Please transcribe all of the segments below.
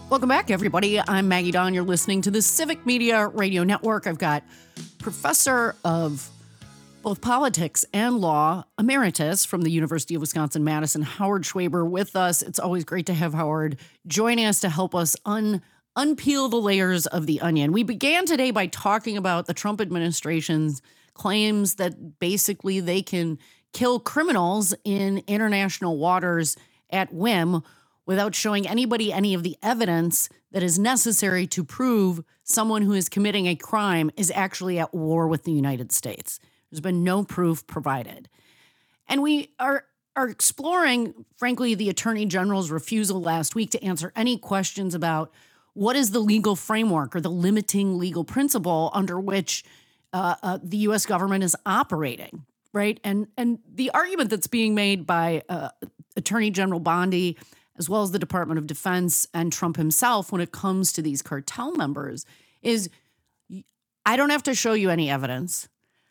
Welcome back, everybody. I'm Maggie Dawn. You're listening to the Civic Media Radio Network. I've got professor of both politics and law, emeritus from the University of Wisconsin-Madison, Howard Schwaber, with us. It's always great to have Howard joining us to help us unpeel the layers of the onion. We began today by talking about the Trump administration's claims that basically they can kill criminals in international waters at whim without showing anybody any of the evidence that is necessary to prove someone who is committing a crime is actually at war with the United States. There's been no proof provided. And we are exploring, frankly, the Attorney General's refusal last week to answer any questions about what is the legal framework or the limiting legal principle under which the U.S. government is operating, right? And the argument that's being made by Attorney General Bondi, as well as the Department of Defense and Trump himself when it comes to these cartel members, is I don't have to show you any evidence.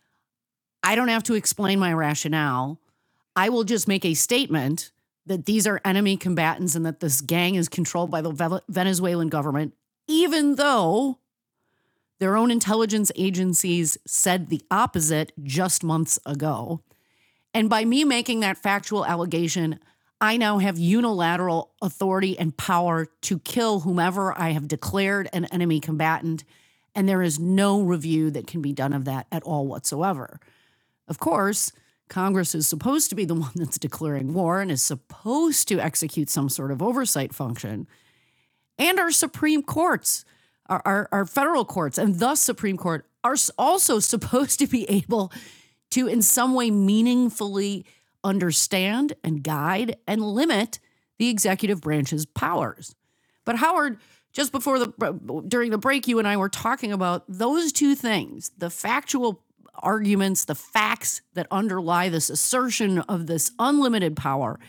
I don't have to explain my rationale. I will just make a statement that these are enemy combatants and that this gang is controlled by the Venezuelan government, even though their own intelligence agencies said the opposite just months ago. And by me making that factual allegation, I now have unilateral authority and power to kill whomever I have declared an enemy combatant, and there is no review that can be done of that at all whatsoever. Of course, Congress is supposed to be the one that's declaring war and is supposed to execute some sort of oversight function. And our Supreme Courts, our federal courts, and the Supreme Court are also supposed to be able to in some way meaningfully understand and guide and limit the executive branch's powers. But Howard, just during the break, you and I were talking about those two things, the factual arguments, the facts that underlie this assertion of this unlimited power.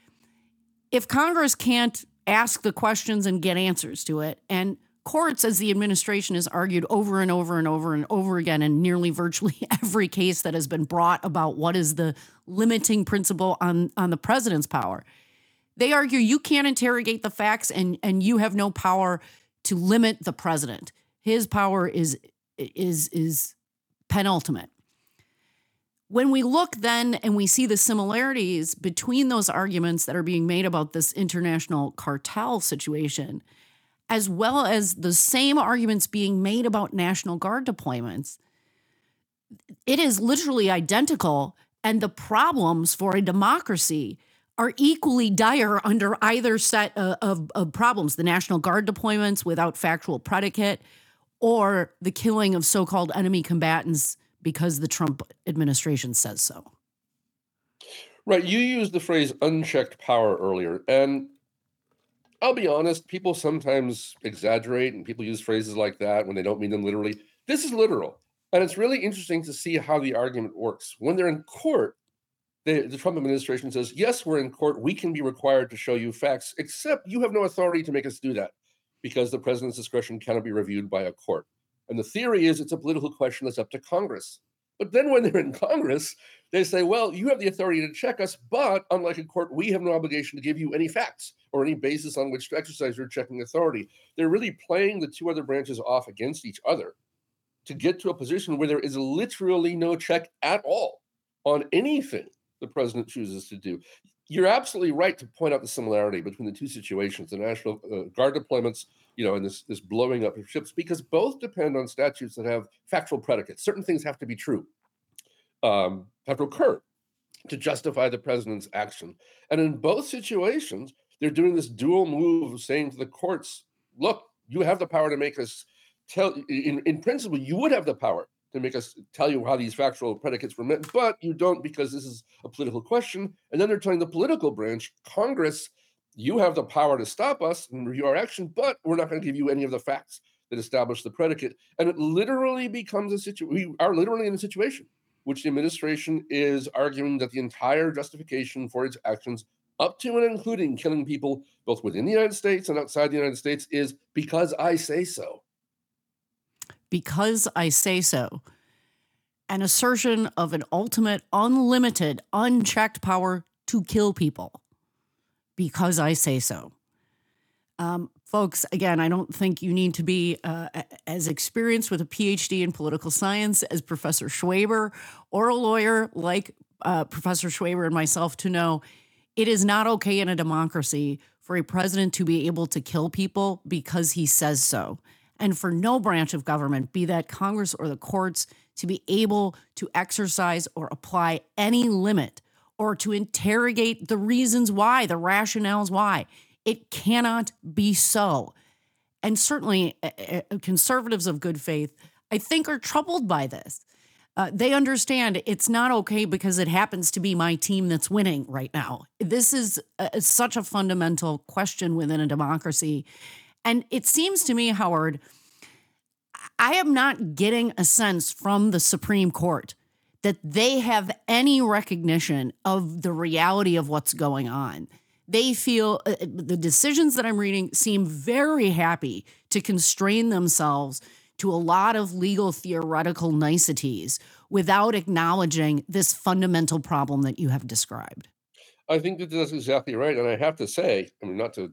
If Congress can't ask the questions and get answers to it, and courts, as the administration has argued over and over and over and over again in nearly virtually every case that has been brought about what is the limiting principle on the president's power, they argue you can't interrogate the facts and you have no power to limit the president. His power is penultimate. When we look then and we see the similarities between those arguments that are being made about this international cartel situation, as well as the same arguments being made about National Guard deployments, it is literally identical, and the problems for a democracy are equally dire under either set of problems, the National Guard deployments without factual predicate or the killing of so-called enemy combatants because the Trump administration says so. Right. You used the phrase unchecked power earlier, and I'll be honest, people sometimes exaggerate and people use phrases like that when they don't mean them literally. This is literal. And it's really interesting to see how the argument works. When they're in court, the Trump administration says, yes, we're in court. We can be required to show you facts, except you have no authority to make us do that because the president's discretion cannot be reviewed by a court. And the theory is it's a political question that's up to Congress. But then when they're in Congress, they say, well, you have the authority to check us, but unlike a court, we have no obligation to give you any facts or any basis on which to exercise your checking authority. They're really playing the two other branches off against each other to get to a position where there is literally no check at all on anything the president chooses to do. You're absolutely right to point out the similarity between the two situations, the National Guard deployments, and this blowing up of ships, because both depend on statutes that have factual predicates. Certain things have to be true, have to occur to justify the president's action. And in both situations, they're doing this dual move of saying to the courts, look, you have the power to make us tell, in principle, you would have the power to make us tell you how these factual predicates were met, but you don't because this is a political question. And then they're telling the political branch, Congress, you have the power to stop us and review our action, but we're not going to give you any of the facts that establish the predicate. And it literally becomes a situation. We are literally in a situation which the administration is arguing that the entire justification for its actions, up to and including killing people both within the United States and outside the United States, is because I say so. Because I say so. An assertion of an ultimate, unlimited, unchecked power to kill people. Because I say so. Folks, again, I don't think you need to be as experienced with a PhD in political science as Professor Schwaber or a lawyer like Professor Schwaber and myself to know it is not okay in a democracy for a president to be able to kill people because he says so. And for no branch of government, be that Congress or the courts, to be able to exercise or apply any limit or to interrogate the reasons why, the rationales why. It cannot be so. And certainly conservatives of good faith, I think, are troubled by this. They understand it's not okay because it happens to be my team that's winning right now. This is such a fundamental question within a democracy. And it seems to me, Howard, I am not getting a sense from the Supreme Court that they have any recognition of the reality of what's going on. They feel the decisions that I'm reading seem very happy to constrain themselves to a lot of legal theoretical niceties without acknowledging this fundamental problem that you have described. I think that that's exactly right. And I have to say, I mean, not to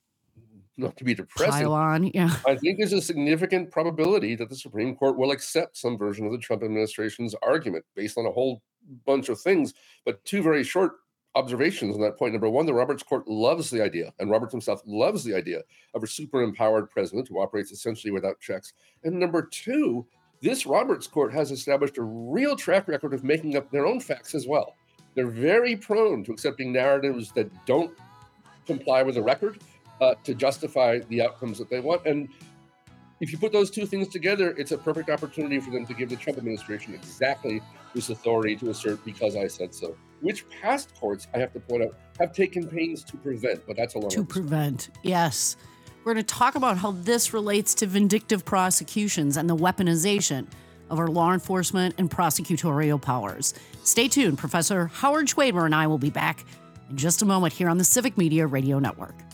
be depressing, Pile on, yeah. I think there's a significant probability that the Supreme Court will accept some version of the Trump administration's argument based on a whole bunch of things. But two very short observations on that point. Number one, the Roberts Court loves the idea, and Roberts himself loves the idea of a super empowered president who operates essentially without checks. And number two, this Roberts Court has established a real track record of making up their own facts as well. They're very prone to accepting narratives that don't comply with the record to justify the outcomes that they want. And if you put those two things together, it's a perfect opportunity for them to give the Trump administration exactly this authority to assert because I said so, which past courts, I have to point out, have taken pains to prevent, but that's a long To prevent, yes. We're going to talk about how this relates to vindictive prosecutions and the weaponization of our law enforcement and prosecutorial powers. Stay tuned. Professor Howard Schwaber and I will be back in just a moment here on the Civic Media Radio Network.